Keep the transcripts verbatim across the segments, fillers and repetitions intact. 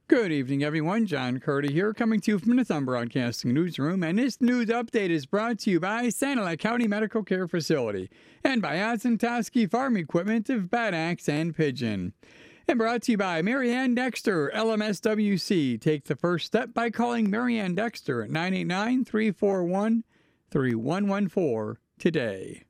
Good evening, everyone. John Curdy here, coming to you from the Thumb Broadcasting Newsroom. And this news update is brought to you by Sanilac County Medical Care Facility and by Ozentoski Farm Equipment of Bad Axe and Pigeon. And brought to you by Marianne Dexter, L M S W C. Take the first step by calling Marianne Dexter at nine eight nine, three four one, three one one four today.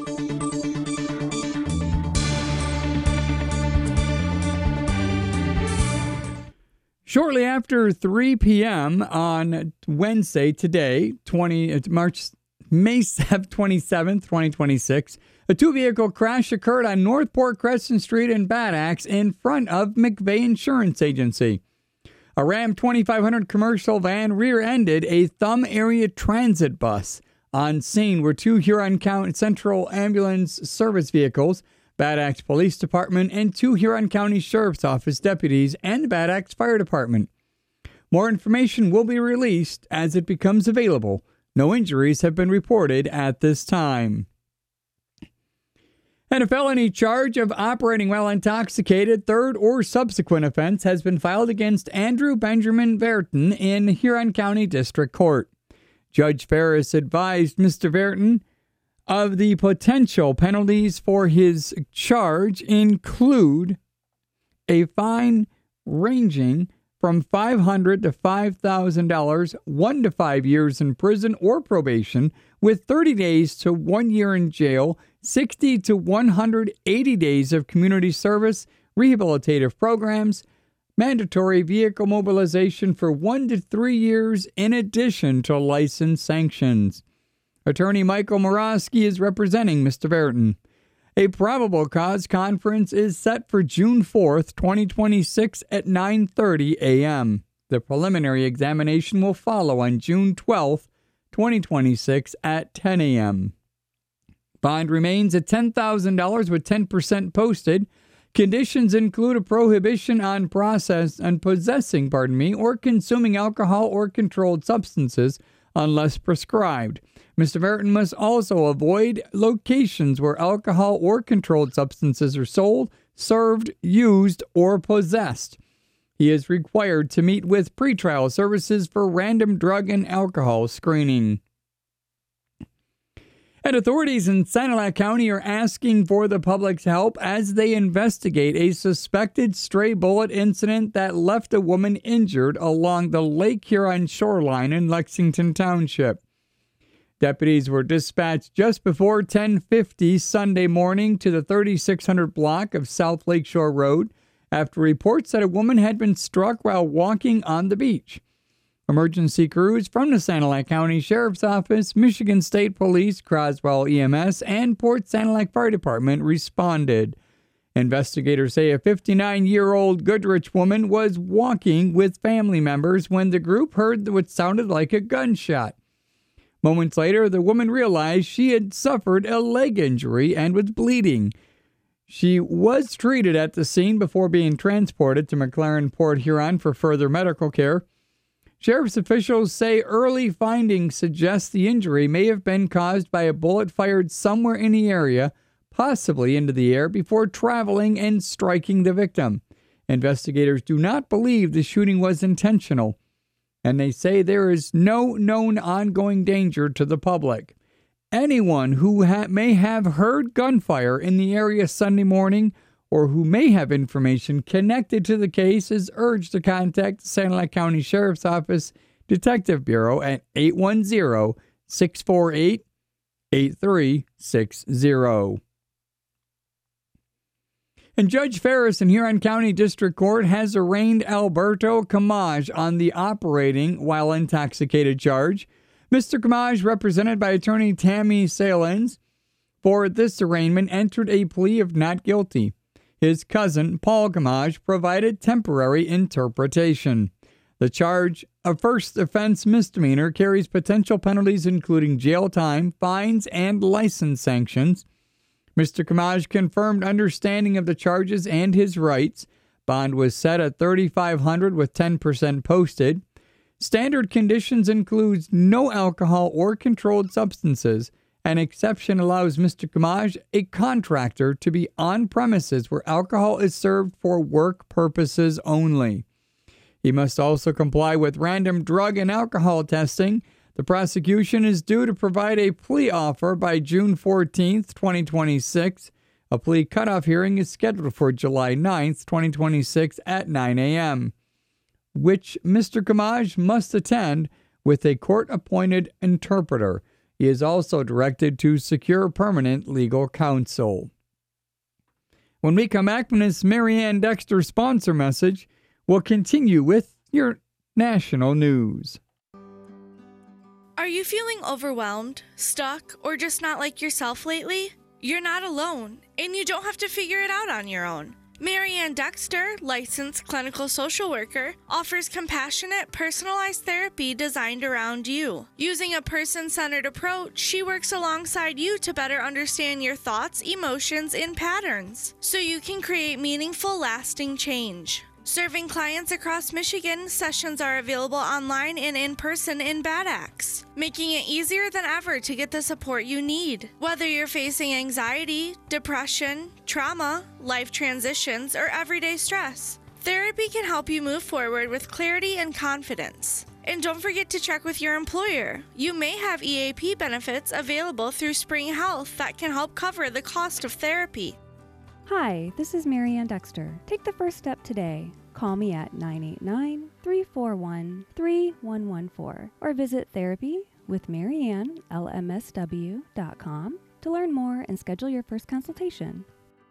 Shortly after three p.m. on Wednesday, today, twenty March May twenty-seventh, twenty twenty-six, a two-vehicle crash occurred on Northport Crescent Street in Bad Axe in front of McVeigh Insurance Agency. A Ram twenty-five hundred commercial van rear-ended a Thumb Area Transit bus. On scene were two Huron County Central Ambulance Service vehicles, Bad Axe Police Department, and two Huron County Sheriff's Office deputies and the Bad Axe Fire Department. More information will be released as it becomes available. No injuries have been reported at this time. And a felony charge of operating while intoxicated, third or subsequent offense, has been filed against Andrew Benjamin Verton in Huron County District Court. Judge Ferris advised Mister Verton of the potential penalties for his charge include a fine ranging from five hundred dollars to five thousand dollars, one to five years in prison or probation, with thirty days to one year in jail, sixty to one hundred eighty days of community service, rehabilitative programs, mandatory vehicle mobilization for one to three years, in addition to license sanctions. Attorney Michael Morosky is representing Mister Verton. A probable cause conference is set for June fourth, twenty twenty-six at nine thirty a.m. The preliminary examination will follow on June twelfth, twenty twenty-six at ten a.m. Bond remains at ten thousand dollars with ten percent posted. Conditions include a prohibition on process and possessing, pardon me, or consuming alcohol or controlled substances unless prescribed. Mister Verton must also avoid locations where alcohol or controlled substances are sold, served, used, or possessed. He is required to meet with pretrial services for random drug and alcohol screening. And authorities in Sanilac County are asking for the public's help as they investigate a suspected stray bullet incident that left a woman injured along the Lake Huron shoreline in Lexington Township. Deputies were dispatched just before ten fifty Sunday morning to the thirty-six hundred block of South Lakeshore Road after reports that a woman had been struck while walking on the beach. Emergency crews from the Sanilac County Sheriff's Office, Michigan State Police, Croswell E M S, and Port Sanilac Fire Department responded. Investigators say a fifty-nine-year-old Goodrich woman was walking with family members when the group heard what sounded like a gunshot. Moments later, the woman realized she had suffered a leg injury and was bleeding. She was treated at the scene before being transported to McLaren Port Huron for further medical care. Sheriff's officials say early findings suggest the injury may have been caused by a bullet fired somewhere in the area, possibly into the air, before traveling and striking the victim. Investigators do not believe the shooting was intentional, and they say there is no known ongoing danger to the public. Anyone who ha- may have heard gunfire in the area Sunday morning or who may have information connected to the case is urged to contact the Sanilac County Sheriff's Office Detective Bureau at eight one zero, six four eight, eight three six zero. And Judge Ferris in Huron County District Court has arraigned Alberto Camage on the operating while intoxicated charge. Mister Camage, represented by attorney Tammy Salins, for this arraignment entered a plea of not guilty. His cousin, Paul Camage, provided temporary interpretation. The charge, a first offense misdemeanor, carries potential penalties including jail time, fines, and license sanctions. Mister Camage confirmed understanding of the charges and his rights. Bond was set at thirty-five hundred dollars with ten percent posted. Standard conditions includes no alcohol or controlled substances. An exception allows Mister Camage, a contractor, to be on premises where alcohol is served for work purposes only. He must also comply with random drug and alcohol testing. The prosecution is due to provide a plea offer by June fourteenth, twenty twenty-six. A plea cutoff hearing is scheduled for July ninth, twenty twenty-six at nine a.m., which Mister Gamage must attend with a court-appointed interpreter. He is also directed to secure permanent legal counsel. When we come back from this Marianne Dexter sponsor message, we'll continue with your national news. Are you feeling overwhelmed, stuck, or just not like yourself lately? You're not alone, and you don't have to figure it out on your own. Marianne Dexter, licensed clinical social worker, offers compassionate, personalized therapy designed around you. Using a person-centered approach, she works alongside you to better understand your thoughts, emotions, and patterns, so you can create meaningful, lasting change. Serving clients across Michigan, sessions are available online and in person in Bad Axe, making it easier than ever to get the support you need. Whether you're facing anxiety, depression, trauma, life transitions, or everyday stress, therapy can help you move forward with clarity and confidence. And don't forget to check with your employer. You may have E A P benefits available through Spring Health that can help cover the cost of therapy. Hi, this is Marianne Dexter. Take the first step today. Call me at nine eight nine, three four one, three one one four or visit therapy with marianne l m s w dot com to learn more and schedule your first consultation.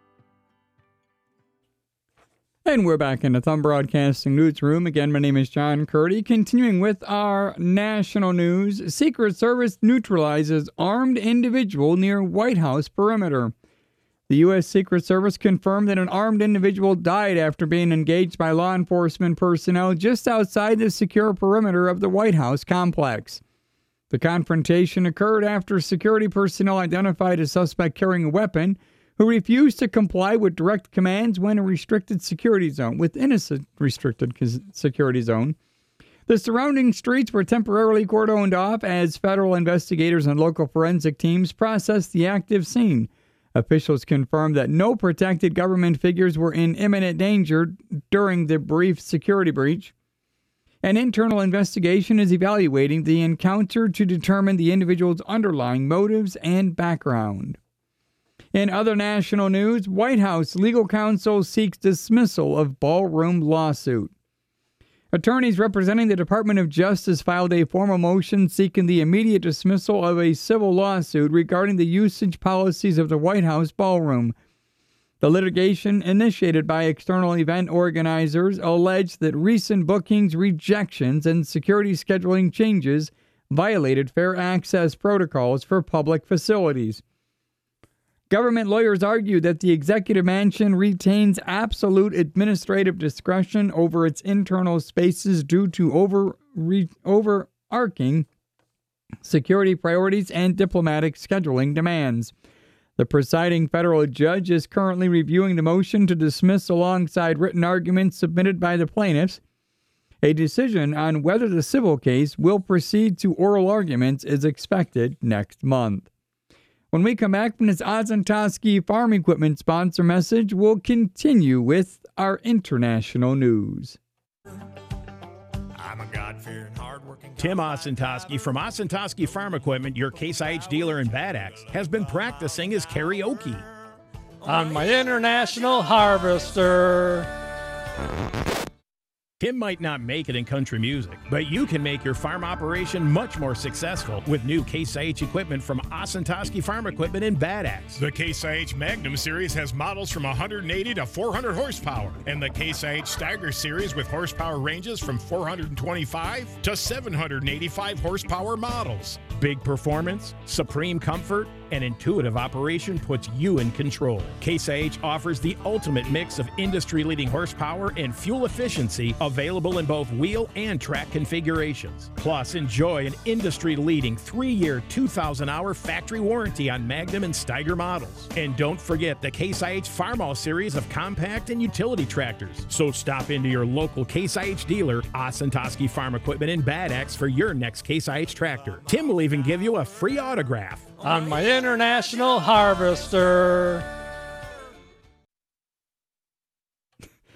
And we're back in the Thumb Broadcasting Newsroom. Again, my name is John Curdy. Continuing with our national news, Secret Service neutralizes armed individual near White House perimeter. The U S. Secret Service confirmed that an armed individual died after being engaged by law enforcement personnel just outside the secure perimeter of the White House complex. The confrontation occurred after security personnel identified a suspect carrying a weapon who refused to comply with direct commands when a restricted security zone, within a restricted security zone. The surrounding streets were temporarily cordoned off as federal investigators and local forensic teams processed the active scene. Officials confirmed that no protected government figures were in imminent danger during the brief security breach. An internal investigation is evaluating the encounter to determine the individual's underlying motives and background. In other national news, White House legal counsel seeks dismissal of ballroom lawsuit. Attorneys representing the Department of Justice filed a formal motion seeking the immediate dismissal of a civil lawsuit regarding the usage policies of the White House ballroom. The litigation, initiated by external event organizers, alleged that recent bookings, rejections, and security scheduling changes violated fair access protocols for public facilities. Government lawyers argue that the executive mansion retains absolute administrative discretion over its internal spaces due to over, re, overarching security priorities and diplomatic scheduling demands. The presiding federal judge is currently reviewing the motion to dismiss alongside written arguments submitted by the plaintiffs. A decision on whether the civil case will proceed to oral arguments is expected next month. When we come back from this Oshkosh Farm Equipment sponsor message, we'll continue with our international news. I'm a God-fearing, hard-working... Tim Oshkosh from Oshkosh Farm Equipment, your Case I H dealer in Bad Axe, has been practicing his karaoke. On my International Harvester. Tim might not make it in country music, but you can make your farm operation much more successful with new Case I H equipment from Oshkosh Farm Equipment in Bad Axe. The Case I H Magnum series has models from one hundred eighty to four hundred horsepower, and the Case I H Steiger series with horsepower ranges from four hundred twenty-five to seven hundred eighty-five horsepower models. Big performance, supreme comfort, and intuitive operation puts you in control. Case I H offers the ultimate mix of industry-leading horsepower and fuel efficiency, available in both wheel and track configurations. Plus, enjoy an industry-leading three-year, two thousand hour factory warranty on Magnum and Steiger models. And don't forget the Case I H Farmall series of compact and utility tractors. So stop into your local Case I H dealer, Oshkosh Farm Equipment in Bad Axe, for your next Case I H tractor. Tim will even give you a free autograph. On my International Harvester. And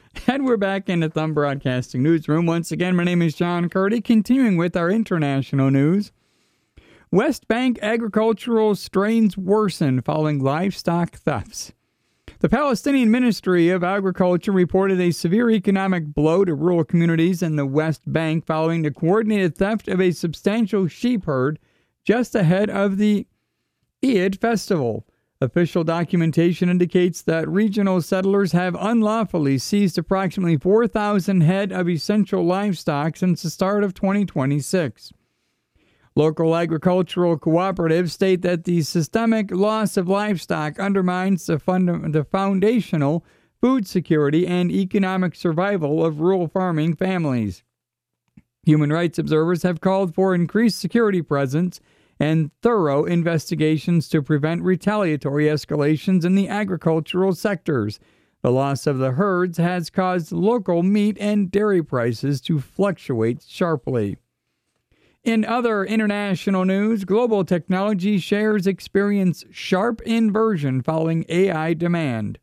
And we're back in the Thumb Broadcasting Newsroom. Once again, my name is John Curdy. Continuing with our international news. West Bank agricultural strains worsen following livestock thefts. The Palestinian Ministry of Agriculture reported a severe economic blow to rural communities in the West Bank following the coordinated theft of a substantial sheep herd just ahead of the Eid festival. Official documentation indicates that regional settlers have unlawfully seized approximately four thousand head of essential livestock since the start of twenty twenty-six. Local agricultural cooperatives state that the systemic loss of livestock undermines the, fund- the foundational food security and economic survival of rural farming families. Human rights observers have called for increased security presence and thorough investigations to prevent retaliatory escalations in the agricultural sectors. The loss of the herds has caused local meat and dairy prices to fluctuate sharply. In other international news, global technology shares experience sharp inversion following A I demand.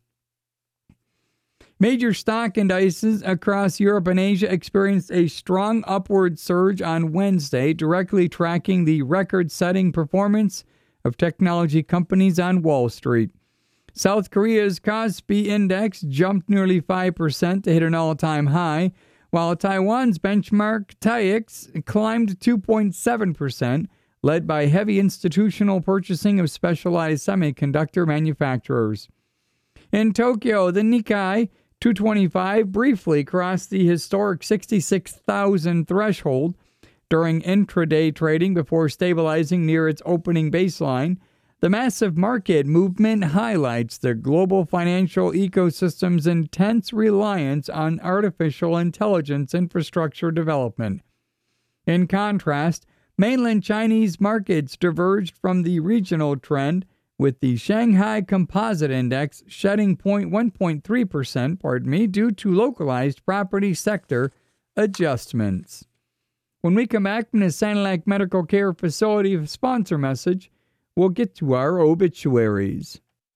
Major stock indices across Europe and Asia experienced a strong upward surge on Wednesday, directly tracking the record-setting performance of technology companies on Wall Street. South Korea's Kospi Index jumped nearly five percent to hit an all-time high, while Taiwan's benchmark T A I X climbed two point seven percent, led by heavy institutional purchasing of specialized semiconductor manufacturers. In Tokyo, the Nikkei two twenty-five briefly crossed the historic sixty-six thousand threshold during intraday trading before stabilizing near its opening baseline. The massive market movement highlights the global financial ecosystem's intense reliance on artificial intelligence infrastructure development. In contrast, mainland Chinese markets diverged from the regional trend, with the Shanghai Composite Index shedding one point three percent, pardon me, due to localized property sector adjustments. When we come back from the Sanilac Medical Care Facility sponsor message, we'll get to our obituaries.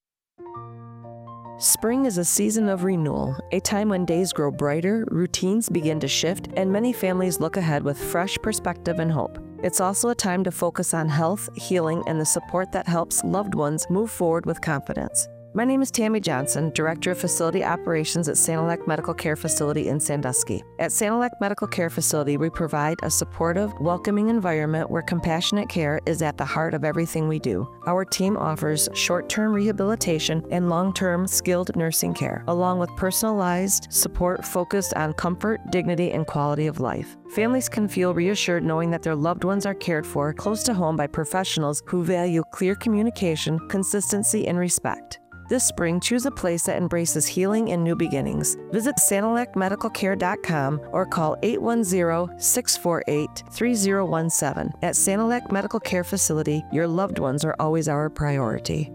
Spring is a season of renewal, a time when days grow brighter, routines begin to shift, and many families look ahead with fresh perspective and hope. It's also a time to focus on health, healing, and the support that helps loved ones move forward with confidence. My name is Tammy Johnson, Director of Facility Operations at Sanilac Medical Care Facility in Sandusky. At Sanilac Medical Care Facility, we provide a supportive, welcoming environment where compassionate care is at the heart of everything we do. Our team offers short-term rehabilitation and long-term skilled nursing care, along with personalized support focused on comfort, dignity, and quality of life. Families can feel reassured knowing that their loved ones are cared for close to home by professionals who value clear communication, consistency, and respect. This spring, choose a place that embraces healing and new beginnings. Visit Sanilac Medical Care dot com or call eight one zero, six four eight, three zero one seven. At Sanilac Medical Care Facility, your loved ones are always our priority.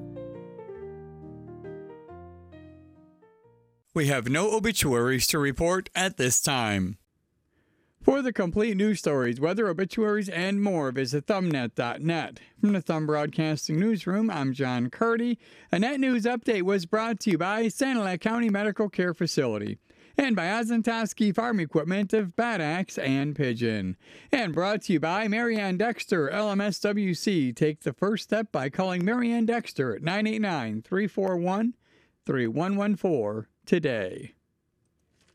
We have no obituaries to report at this time. For the complete news stories, weather, obituaries, and more, visit thumbnet dot net. From the Thumb Broadcasting Newsroom, I'm John Curdy. And that news update was brought to you by Sanilac County Medical Care Facility and by Ozentoski Farm Equipment of Bad Axe and Pigeon. And brought to you by Marianne Dexter, L M S W C. Take the first step by calling Marianne Dexter at nine eight nine, three four one, three one one four today.